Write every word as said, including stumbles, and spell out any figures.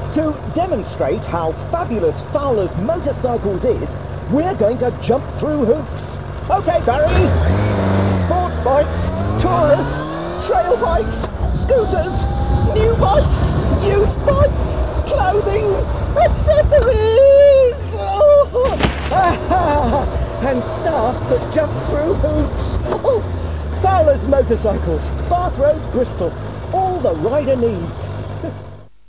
To demonstrate how fabulous Fowler's Motorcycles is, we're going to jump through hoops. Okay, Barry. Sports bikes, tourers, trail bikes, scooters, new bikes, used bikes, clothing, accessories, oh, and staff that jump through hoops. Oh, Fowler's Motorcycles, Bath Road, Bristol. All the rider needs.